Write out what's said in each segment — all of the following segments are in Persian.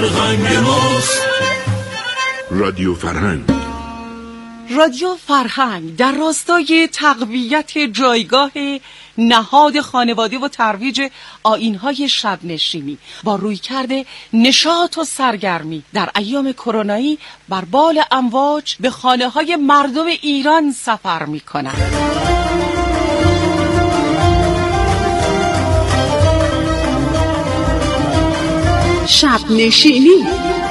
فرهنگ ماست. رادیو فرهنگ. رادیو فرهنگ در راستای تقویت جایگاه نهاد خانواده و ترویج آیین‌های شب نشینی با رویکرد نشاط و سرگرمی در ایام کرونایی بر بال امواج به خانه‌های مردم ایران سفر می‌کند. شب نشینی.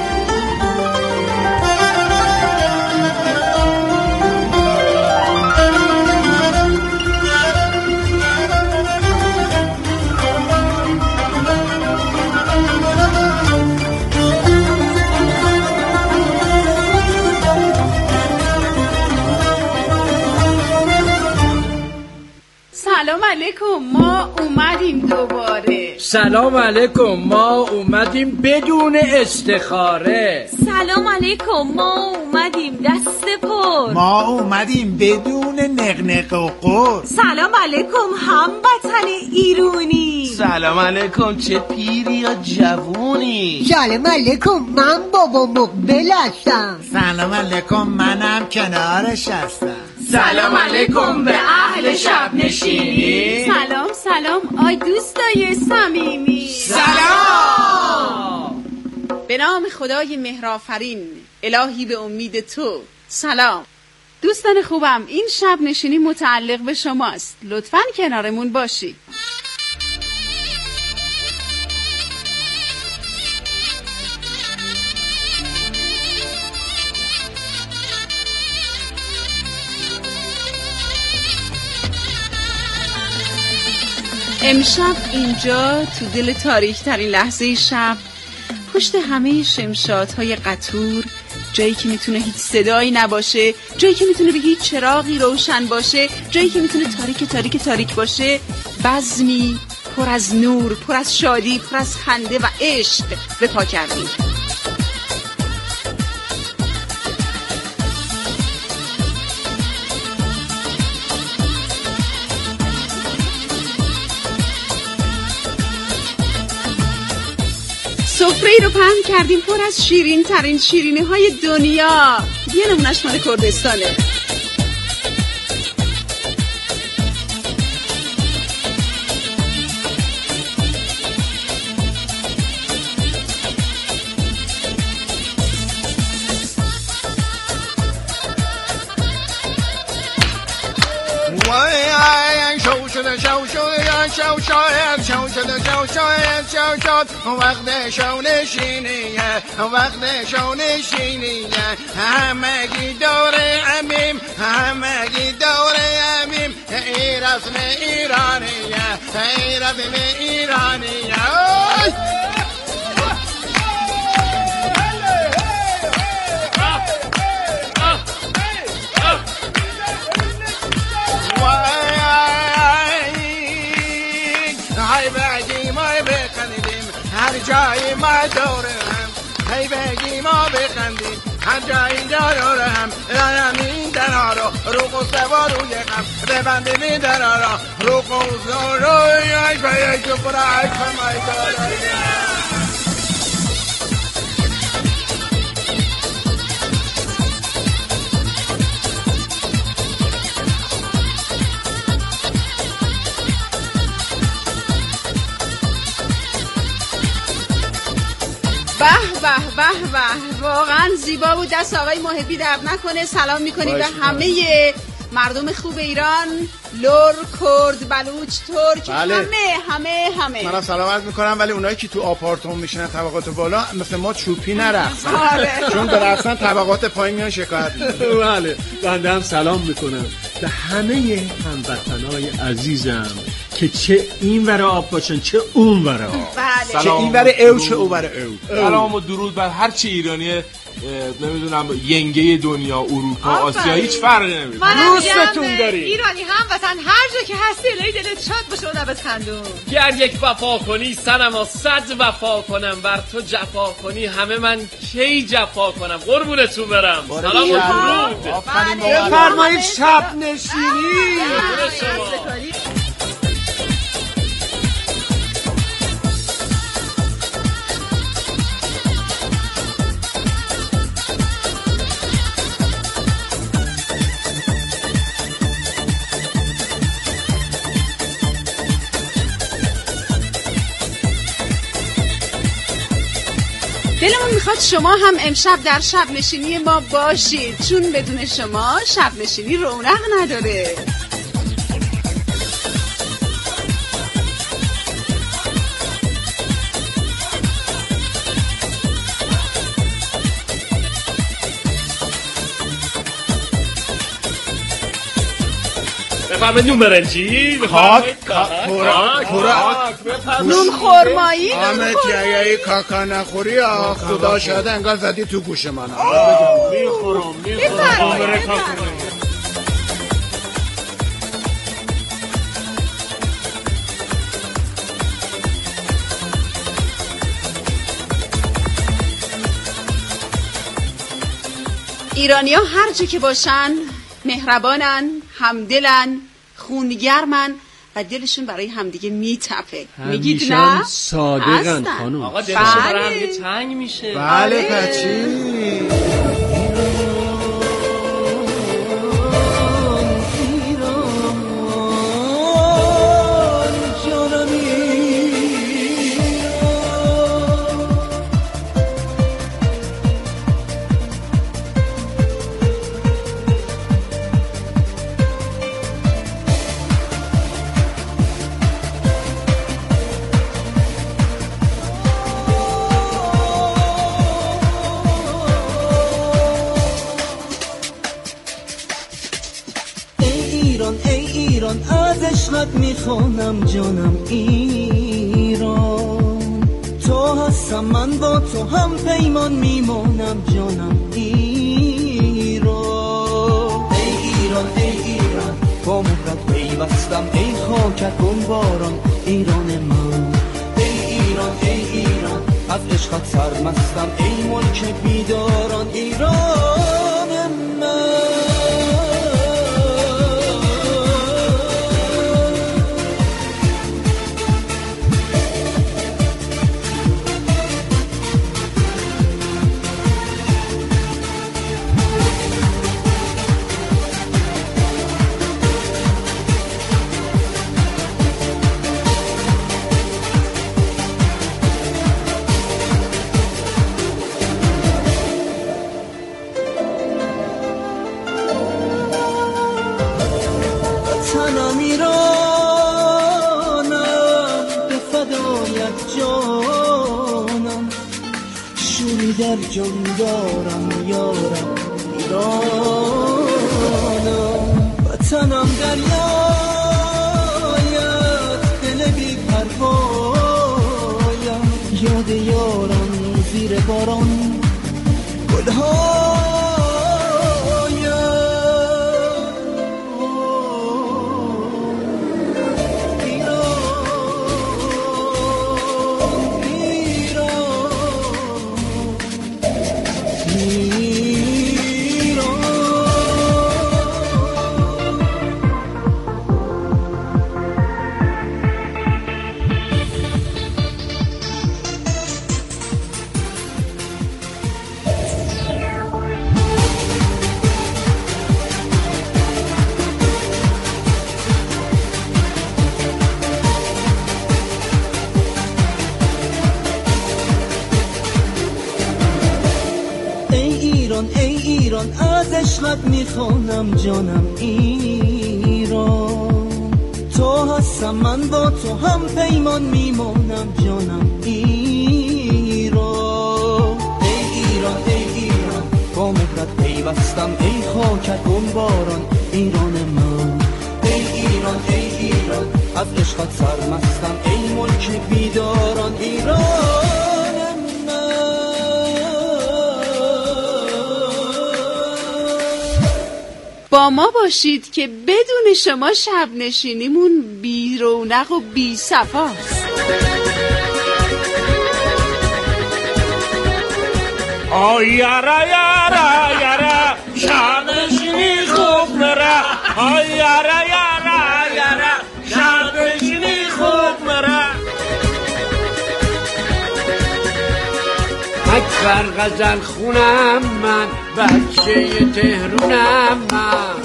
سلام علیکم، ما اومدیم دوباره. سلام علیکم، ما اومدیم بدون استخاره. سلام علیکم، ما اومدیم دست پر. ما اومدیم بدون نقنق و قر. سلام علیکم هموطن ایرانی. سلام علیکم، چه پیری یا جوونی. سلام علیکم، من بابا مقبل هستم. سلام علیکم، منم کنارش هستم. سلام علیکم به اهل شب نشینی. سلام سلام آی دوستای صمیمی. سلام. به نام خدای مهرآفرین، الهی به امید تو. سلام دوستان خوبم، این شب نشینی متعلق به شماست، لطفاً کنارمون باشید. امشب اینجا تو دل تاریک ترین لحظه شب، پشت همه شمشادهای قطور، جایی که میتونه هیچ صدایی نباشه، جایی که میتونه به هیچ چراغی روشن باشه، جایی که میتونه تاریک باشه، بزمی پر از نور، پر از شادی، پر از خنده و عشق به پا کردیم. سفره‌ای رو پهن کردیم پر از شیرین ترین شیرینی های دنیا. یه نمونش مال کردستانه. وقت شونشینیه همگی دوره امیم، همگی دوره امیم. ای رسم ایرانیه، ای رسم ایرانیه. هر جای ما دوره هم، هی بگی ما بخندیم، هر جای دوره هم. این درها رو قصه و روی هم ببندیم، این درها رو قصه و روی هم یک برای کمای داره. به واقعا زیبا بود. دست آقای محبی درد نکنه. سلام میکنیم به همه مردم خوب ایران، لور، کرد، بلوچ، ترک. بله. همه منم سلام عرض میکنم، ولی اونایی که تو آپارتمان میشنن طبقات بالا مثل ما چوپی نرقصن. چون برقصن طبقات پایین میان شکایت میکنن. بله، بنده هم سلام میکنم به همه هموطنای عزیزم که چه این ور آب باشن چه اون ور آب. بله. چه این ور او چه او ور او. سلام و درود بر هر چی ایرانی، نمیدونم ینگه دنیا، اروپا، آسیا، هیچ فرقی نمیکنه. دوستتون داریم. ایرانی هموطن هر جا که هستی الهی دلت شاد باشه و لبت خندون. گر یک وفا کنی صنما 100 وفا کنم، بر تو جفا کنی همه من کی جفا کنم. قربونتون برم. سلام و درود. بفرمایید شب نشینی. دلمون میخواد شما هم امشب در شب نشینی ما باشید، چون بدون شما شب نشینی رونق نداره. بفرمایید نون برنجی، نون خرمایی، آمد یایی کاکا نخوری خدا شاده انگار زدی تو گوش من. میخورم ایرانی‌ها هر جا که باشن مهربانن، همدلن، خونگرمن و دلشون برای همدیگه میتپه. میگید نه؟ صادقن خانم. آقا دلشون برای همدیگه تنگ میشه. بله پچی. از عشقت میخوانم جانم ایران، تو هستم من با تو هم پیمان میمانم جانم ایران. ای ایران ای ایران با مهرت پیوستم، ای خاکت بمباران ایران من. ای ایران ای ایران از عشقت سرمستم، ای ملک بیداران ایران من. در جان دارم یارم ایرانم، وطنم دریایت دل بی پروایم، یاد یارم زیر باران گلهایم. از عشقت میخوانم جانم ایران، تو هستم من با تو هم پیمان میمانم جانم ایران. ای ایران ای ایران با مهرت پیوستم، ای خاکت بمباران ایران من. ای ایران ای ایران از عشقت سرمستم، ای ملک بیداران ایران. با ما باشید که بدون شما شب نشینیمون بی رونق و بی صفاست. آی یارا یارا یارا شب نشینی خوب نره، آی یارا یارا یارا شب نشینی خوب نره. اکبر غزل خونم من، بچه تهرونم من.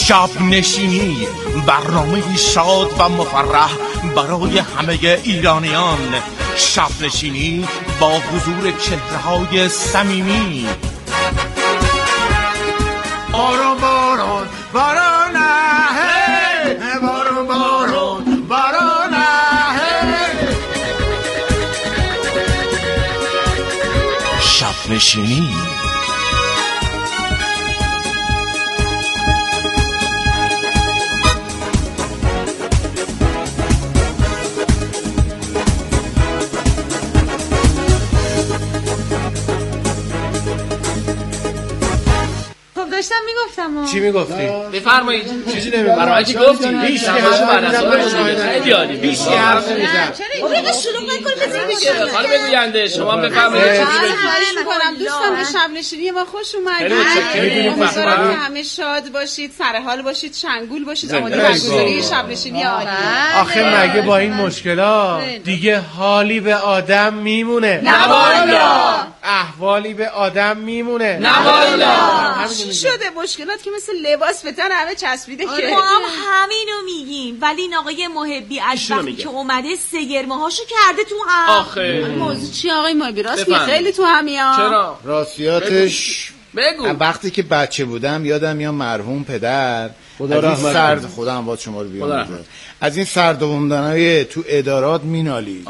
شب نشینی، برنامه شاد و مفرح برای همه ایرانیان. شب نشینی با حضور چهره‌های صمیمی. بارون بارون بارون هی، بارون بارون بارون هی. شب نشینی. داشتم میگفتم. چی میگفتی؟ بفرمایید. چیزی نمیگم. برای چی گفتی؟ هیچ که خیلی عالی. بیشی حرف نمیزن. چرا اینو شلوغ نکنید؟ خانم بگوینده شما بفرمایید. خواهش می‌کنم دوستان به شب نشینی ما خوش اومدید. امیدوارم که همه شاد باشید، سر حال باشید، شنگول باشید. آماده برگزاری شب نشینی عالی. آخه مگه با این مشکلات دیگه حالی به آدم میمونه؟ نه والا. احوالی به آدم میمونه؟ نه والا. چی شده؟ مشکلات که مثل لباس به تن همه چسبیده که. ما هم همینو میگیم، ولی این آقای محبی از وقتی که اومده سگرمه‌هاشو کرده تو هم. آخه موضوع چی آقای محبی؟ راست میگه خیلی تو همیا. چرا؟ راستیاتش بگو. وقتی که بچه بودم یادم میاد مرحوم پدر خدا هم باز شما رو بیامرزه از این سردومدنای تو ادارات مینالی.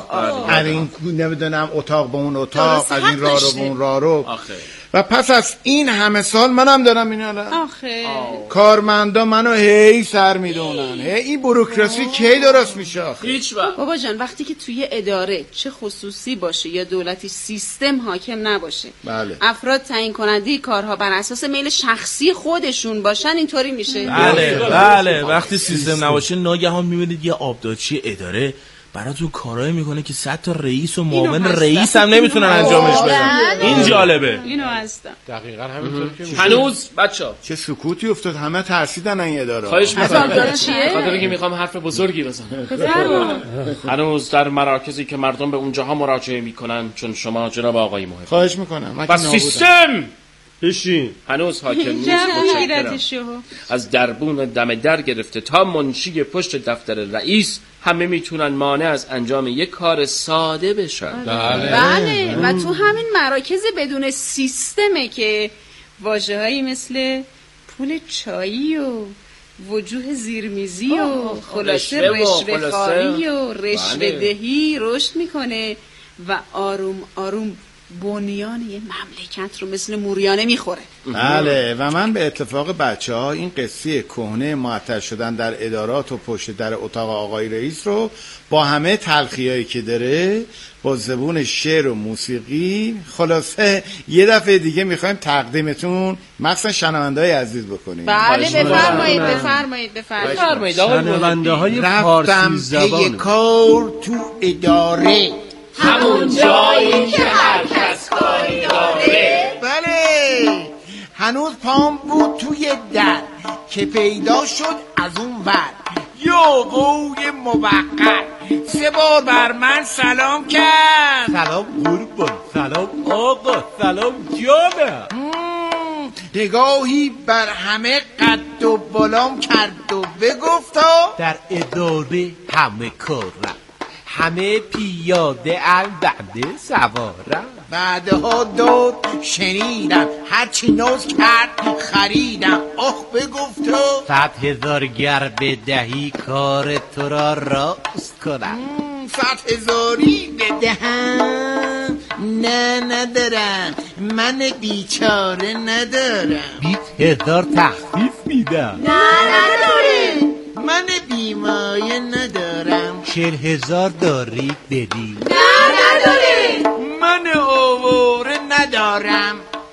از این نمیدونم اتاق به اون اتاق، از این راه رو به اون راه رو. و پس از این همه سال منم دارم مینالم. آخه کارمندا منو هی سر میدونن. هی این بوروکراسی کی درست میشه؟ هیچ وقت. بابا جان وقتی که توی اداره چه خصوصی باشه یا دولتی سیستم حاکم نباشه، بله. افراد تعیین کننده کارها بر اساس میل شخصی خودشون باشن، اینطوری میشه. بله وقتی سیستم نباشه ناگهان میبینید یه آبدارچی اداره براتون کارایی میکنه که 100 تا رئیس و معاون رئیس هم نمیتونن انجامش بدن. این جالبه. اینو هستم. دقیقاً همینطوری که هنوز بچه‌ها چه سکوتی افتاد، همه ترسیدن این اداره. خواهش می‌کنم. چیه؟ خاطر که میخوام حرف بزرگی بزنم. هنوز در مراکزی که مردم به اونجاها مراجعه میکنن، چون شما جناب آقای محب. خواهش میکنم. و سیستم بشین. هنوز حاکم نیست. متشکرم. از دربون دم در گرفته تا منشی پشت دفتر رئیس همه میتونن مانع از انجام یک کار ساده بشن. بله. و تو همین مراکز بدون سیستمه که واژه‌هایی مثل پول چایی و وجوه زیرمیزی و خلاصه رشوه خواهی و رشوه دهی رشد میکنه و آروم آروم بنیان یه مملکت رو مثل موریانه میخوره. بله. و من به اتفاق بچه‌ها این قصه کهنه معطل شدن در ادارات و پشت در اتاق آقای رئیس رو با همه تلخیایی که داره با زبون شعر و موسیقی خلاصه یه دفعه دیگه میخوایم تقدیمتون مخصوصا شنونده‌های عزیز بکنیم. بله بفرمایید. شنونده‌های فارسی زبان. کار تو اداره همون جایی که هر کس کاری داره. بله. هنوز پام بود توی در که پیدا شد از اون ور یا قوی موقت 3 بار بر من سلام کرد. سلام قربان، سلام آقا، سلام جانم. نگاهی بر همه قد و بالام کرد و بگفتا در اداره همه کارم، همه پیاده البته سوارم. بعدها داد شنیدم، هرچی ناز کرد خریدم. آخ بگفتا 100,000 گر بدهی کار تو را راست کنم. 100,000 بدهم؟ نه ندارم، من بیچاره ندارم. 20,000 تخفیف میدم. نه نداره، من بیمایه ندارم. 40,000 داری بدی. نه نداره، من آواره ندارم.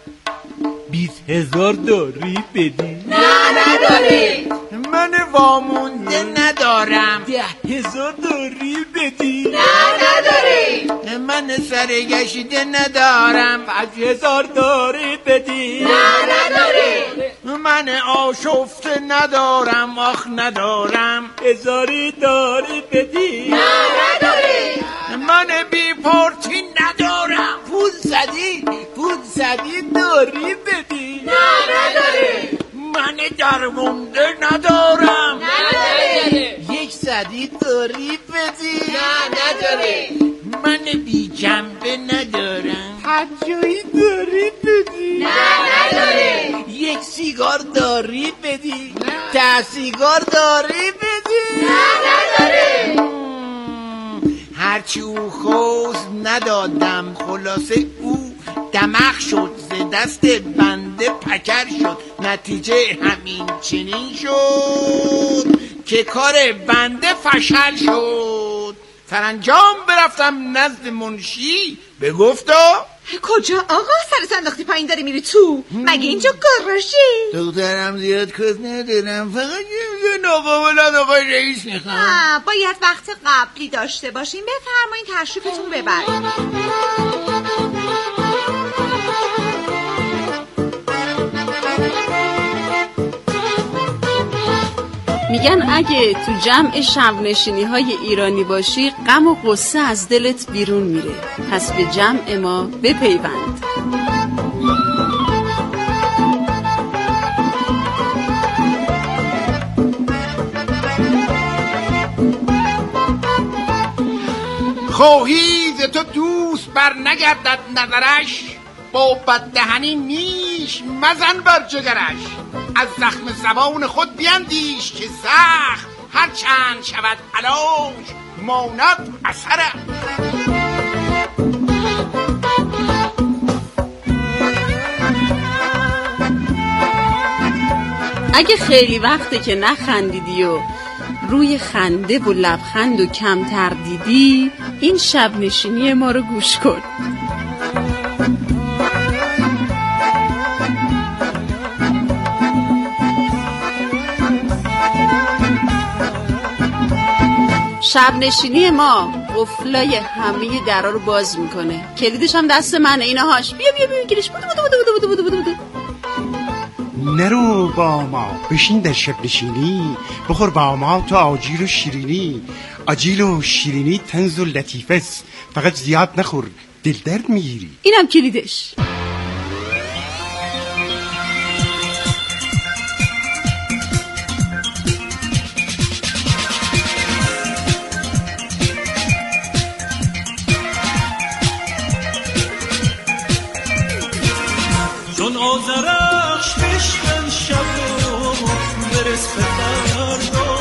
20,000 داری بدی. نه نداره، من وامونده ندارم. 10,000 داری بدی. نه نداره، من سرگشته ندارم. 5,000 داری بدی. نه نداره، من آشفته ندارم. آخ ندارم. 1,000 داری بدی. نه نداره، من بی پارتی ندارم. 500 داری بدی. نه نداره، من درمونده ندارم. نداره. یک سدی داری بدی؟ نه نداره. من بی جنبه ندارم. هر جایی داری بدی؟ نه نداره. یک سیگار داری بدی؟ نه. 10 سیگار داری بدی؟ نه نداره. هرچی او خواست ندادم، خلاصه او دمخ شد، ز دست بنده پکر شد، نتیجه همین چنین شد که کار بنده فشل شد. سرانجام برفتم نزد منشی، بگفتا کجا آقا؟ سرت انداختی پایین داری میری تو؟ مگه اینجا گاراژی؟ دخترم زیاد کس ندارم، فقط یه ناقابلت آقای رئیس میخوام. باید وقت قبلی داشته باشین. بفرمایین تشریفتون ببرین. میگن اگه تو جمع شب نشینی های ایرانی باشی غم و غصه از دلت بیرون میره. پس به جمع ما بپیوند. خواهی ز تو دوست بر نگردد نظرش، با بددهنی نیش مزن بر جگرش. از زخم زبان خود بیندیش که زخم هر چند شود علاج ماند اثرش. اگه خیلی وقته که نخندیدی و روی خنده و لبخند و کمتر دیدی، این شب نشینی ما رو گوش کن. شب نشینی ما قفلای همه درا رو باز میکنه. کلیدش هم دست منه. اینهاش بیا بگیرش. بودو. نرو با ما بشین در شب نشینی، بخور با ما تو آجیل و شیرینی. آجیل و شیرینی تنز و لطیفه است، فقط زیاد نخور دل درد میگیری. اینم کلیدش. چون آذرخش بشکن شب و برس به فردا،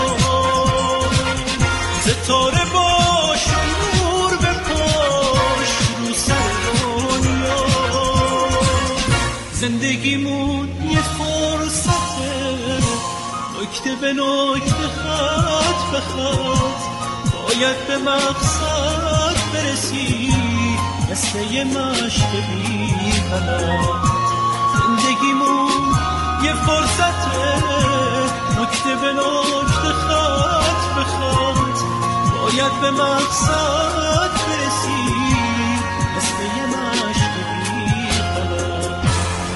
ستاره باش و نور بپاش رو سر دنیا. زندگیمون یه فرصته، نکته به نکته خط به خط، باید به مقصد برسی مثل یه مشت بی غلط. زندگیمون یه فرصته، نکته به نکته خط به خط، باید به مقصد برسی مثل یه مشت بی غلط.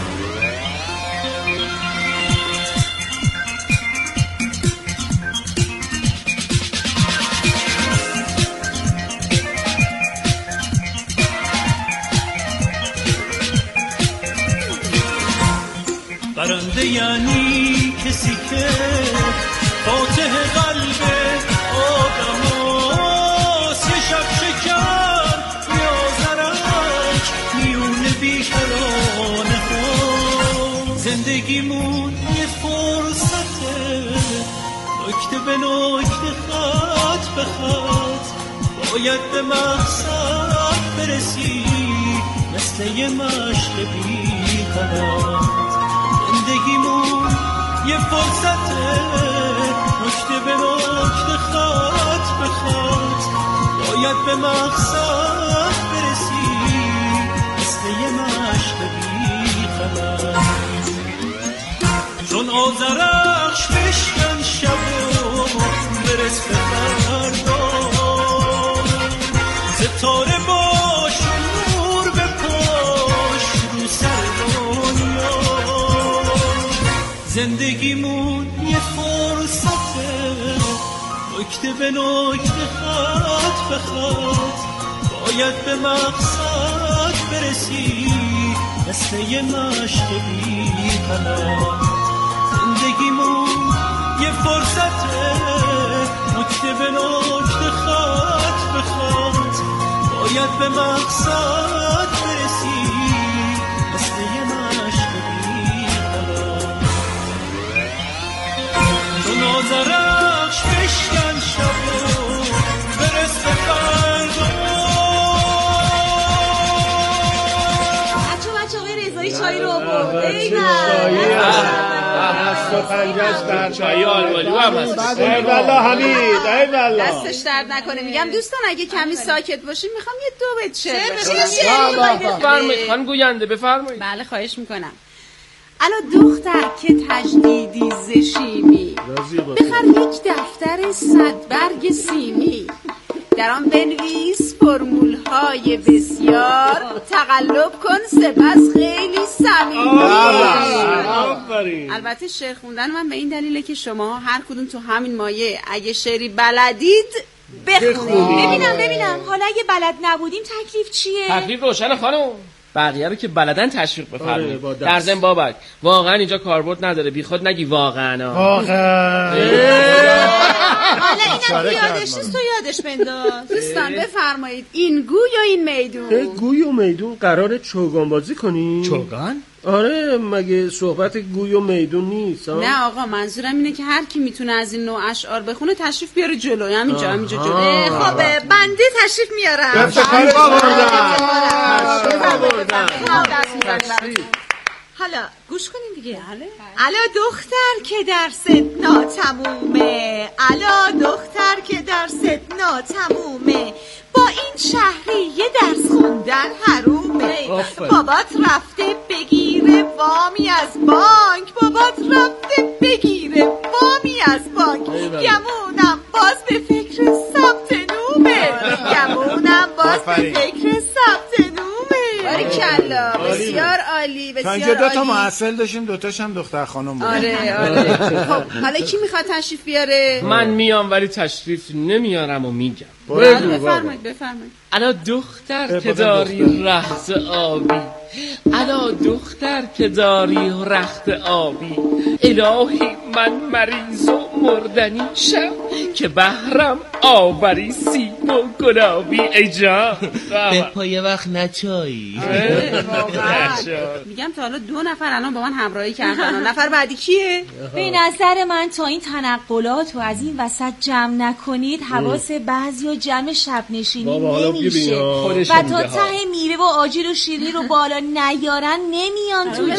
برنده یعنی کسی که فاتح قلب آدم هاست، یه شب شکر یا زرک میون بیکرانه ها. زندگیمون یه فرصته، نکته به نکته خط به خط، باید به مقصد برسی مثل یه مشت بی غلط. زندگیمون یه فرصته، نکته به نکته خط به خط، باید به مقصد برسی مثل یه مشت بی غلط. چون آذرخش بشکن شب و برس به فردا، ستاره باش و نور بپاش رو سر دنیا. زندگیمون یه فرصته، نکته به نکته خط به خط، باید به مقصد برسی مثل یه مشت بی غلط. زندگیمون یه فرصته، نکته به نکته خط به خط باید به مقصد برسی، مثل یه مشق بی‌قرار. تو نازرخش بشکن شبو برس به فردا. بچه آقای رضایی چای رو آورد. چای آلمانی هم هست. ایوالله حمید، ایوالله. دستش درد نکنه. میگم دوستان اگه کمی ساکت باشین میخوام یه دو بیت شعر بخونم. بفرمایید خانم گوینده، بفرمایید. بله خواهش میکنم. الا دختر که تجدیدی زشیمی، بخر یک دفتر 100 برگ سیمی، در آن بنویس فرمول های بسیار، تقلب کن سپس خیلی صمیمی. البته شعر خوندن من به این دلیله که شما هر کدوم تو همین مایه اگه شعری بلدید بخونید. ببینم حالا اگه بلد نبودیم تکلیف چیه؟ تکلیف روشن خانم. بقیه رو که بلدن تشویق بفرمایید. در ضمن بابک واقعا اینجا کاربرد نداره، بیخود نگی واقعا. حالا اینم یادش نیست تو یادش بنداز. دوستان بفرمایید این گوی و این میدون. گوی و میدون قراره چوگان بازی کنی؟ چوگان؟ آره مگه صحبت گوی و میدون نیست؟ نه آقا منظورم اینه که هر کی میتونه از این نوع اشعار بخونه تشریف بیاره جلوی. همینجا جلوی. خب بنده تشریف میارم. حالا گوش کنین دیگه. الا دختر که درست ناتمومه، الا دختر که درست ناتمومه، با این شهری یه درس خوندن حرومه. بابات رفته بگیره وامی از بانک، بابات رفته بگیره وامی از بانک، گمونم باز به فکر ثبت نومه، گمونم باز به فکر ثبت نومه. باریکلا بسیار عالی، بسیار عالی. تا 2 محصل داشتیم، 2 تاشم دختر خانم بود. آره. خب حالا کی میخواد تشریف بیاره؟ من میام ولی تشریف نمیارم و میگم. بفرمایید. الا دختر که داری رخت آبی، الا دختر که داری رخت آبی، الهی من مریض و مردنی شم، که بهرم آوری سیب و گلابی. ای جان به پای وقت نچایی. میگم تا حالا 2 نفر الان با من همراهی کردن. نفر بعدی کیه؟ به نظر من تا این تنقلات رو از این وسط جمع نکنید حواس بعضی و جمع شب نشینی نمیشه و تا ته میوه و آجیل و شیرینی رو بالا نیارن نمیان تو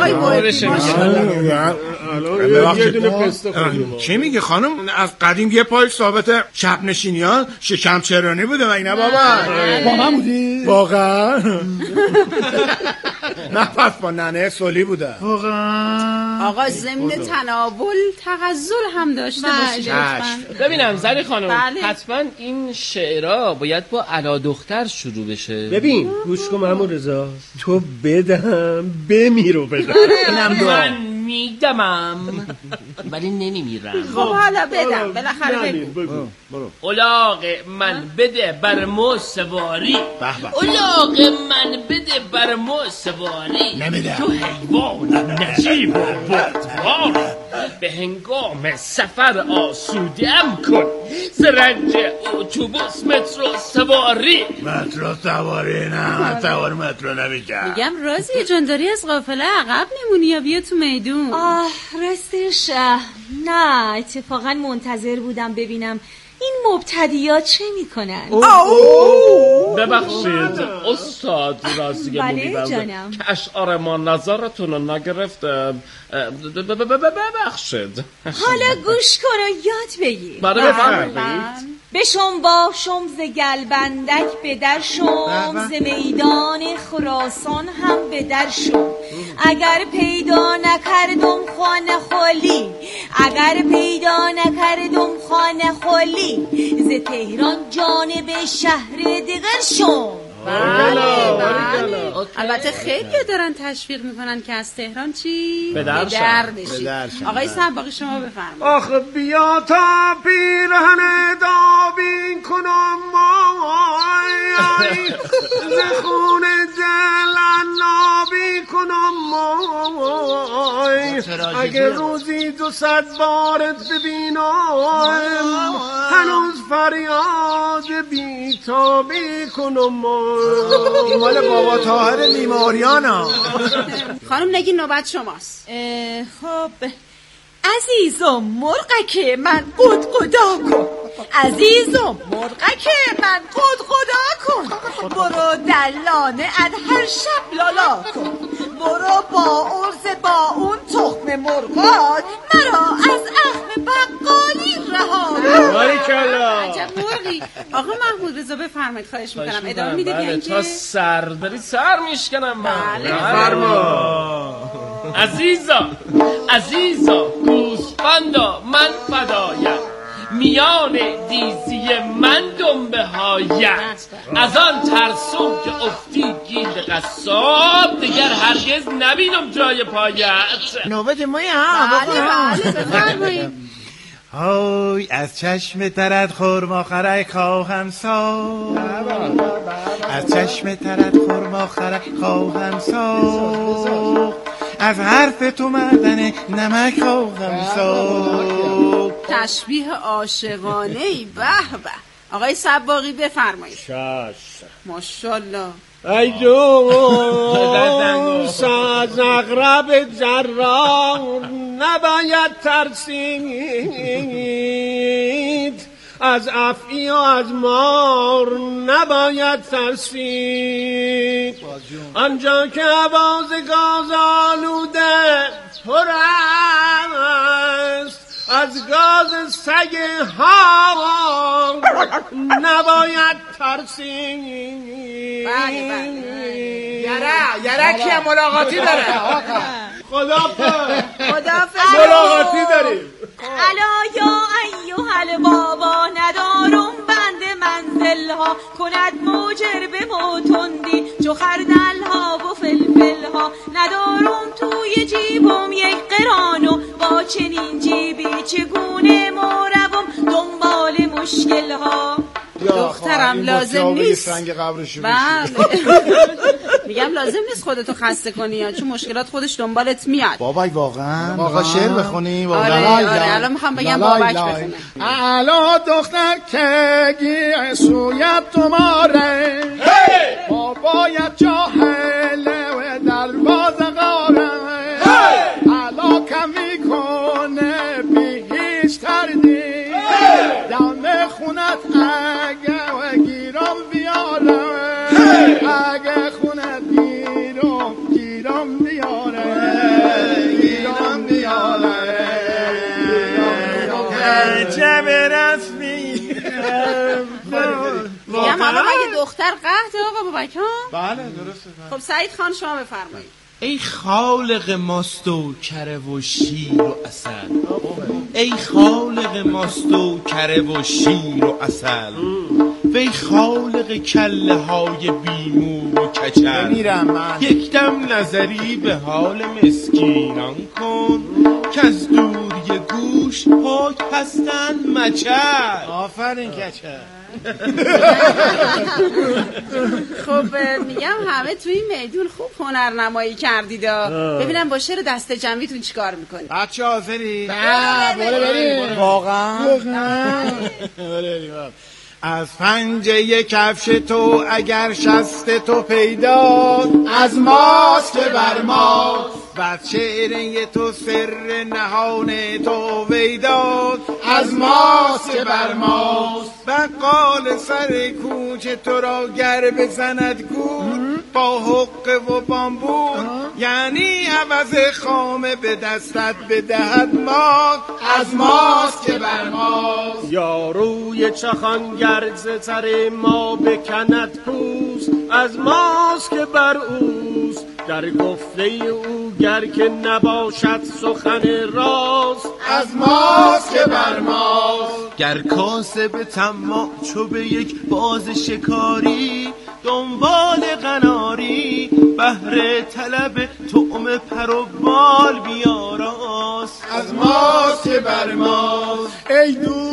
چی میگه خانم؟ از قدیم یه پای ثابت شب نشینیان شکم چرانی بوده. مگه نه بابا بودی؟ واقعا نه پس با ننه سولی بوده. واقعا آقا ضمن تناول تغزل هم داشته باشید. ببینم زری خانم حتما این شعرها باید با الا دختر شروع بشه. ببین گوش کن عمو رضا، تو بدم بمیرو بدم. من میدمم ولی نمیمیرم. خب حالا بدم بالاخره بگو. الاغ من بده بر مو سواری، الاغ من بده بر مو سواری، نمیده تو حیوان نجیب و بردبار، به هنگام سفر آسودم کن، سرنج اتوبوس مترو سواری. مترو سواری نه، من سوار مترو نمیشم. میگم راضیه جان داری از قافله عقب میمونی یا بیا تو میدون؟ راستش نه، اتفاقا منتظر بودم ببینم این مبتدیات چه میکنن. ببخشید استاد راضیه بله جانم که اشعار ما نظرتون رو نگرفته. ببخشید. حالا گوش کن و یاد بگیر. بله بفرمایید. بشم باشم ز گلبندک به در شم، ز میدان خراسان هم به در شم، اگر پیدا نکردم خانه خالی، اگر پیدا نکردم خانه خالی، ز تهران جانب شهر دیگر شم. بله. البته خیلی دارن تشویق میکنن که از تهران چی؟ به در بشید. آقای سباقی شما بفرمایید. آخه بیا تا پیرهن دابین کنم مای، زخون جلن نابی کنم مای، اگه روزی 200 بارت ببینم هنوز فریاد بیتابی کنم. این مال بابا طاهر میماریانا. خانم نگین نوبت شماست. خب عزیزم مرغکه من قدقدا کن، عزیزم مرغکه من قدقدا کن، برو در لانه هر شب لالا کن، برو با عرض با اون تخم مرغات مرا از اخم بقالی رها کن. باریکلا. عجب مرغی. آقا محمود رضا بفرمایید، خواهش میکنم ادامه میدید یا اینکه تا سر داری سر میشکنم. بله فرما. عزیزا گوسفندا من فدایت، میان دیزی من دنبه هایت، از آن ترسم که افتی گیر قصاب، دیگر هرگز نبینم جای پایت. نوبت مایی ها. بله بفرمایید. های از چشم ترت خرما خرک خواهم ساخت، از چشم ترت خرما خرک خواهم ساخت، از حرف تو مردن نمک خواهم ساخت. تشبیه عاشقانه‌ای. به به. آقای سباقی بفرمایید. ماشاءالله. ای دوست از عقرب جراح نباید ترسید، از افعی و از مار نباید ترسید، آنجا که آواز گاز آلوده پر است، از گاز سگ ها نباید ترسید. یرکی ملاقاتی داره. خدافظ. ملاقاتی داریم. الا یا ایها البابا ندارم بند منزل ها، کند موجر به موتندی چو خردل ها و فلفل ها، ندارم توی جیبم یک قرانو با چنین جیبی چگونه موروم دنبال مشکل ها. دخترم لازم نیست. بله. میگم لازم نیست خودتو خسته کنی یا چون مشکلات خودش دنبالت میاد. بابای واقعا شعر بخونیم. آره الان میخوام بگم بابک بخونه. الا دختر که سویت تماره بابایت جاهله و دروازه قاره، الا کمی کنه بی هیچ تردی دم خونت اگه و گیرم بیاره، اگه خونت گیرم بیاره، گیرم بیاره. چه برسمی میگم حالا مگه دختر قهده آقا بابک ها؟ بله درسته. خب سعید خان شما بفرمایید. ای خالق ماست و کره و شیر و عسل، ای خالق ماست و کره و شیر و عسل، وی خالق کله های بیمو و کچل، یک دم نظری به حال مسکینان کن، که از دور یه گوش پاک هستن مچل. آفرین کچل. خب میگم همه توی این میدون خوب هنرنمایی کردید. ببینم با شعر دست جمعیتون چیکار میکنید. بچه حاضری؟ بریم. واقعا؟ از پنجه کفش تو اگر شست تو پیدا، از ماست که بر ماست، و چهره تو سر نهان تو ویداد، از ماست که بر ماست. بقال سر کوچه تو را گر بزند گول با حقه و بامبو، یعنی عوض خامه به دستت بدهد ماست، از ماست که بر ماست. یا روی چخان گرز سر ما بکند پوست، از ماست که بر اوست، در گفته او گر که نباشد سخن راست، از ماست که بر ماست. گر کاسب طماع چو به یک باز شکاری، دنبال قناری بهر طلب طعم پر و بال بیاراست، از ماست که بر ماست. ای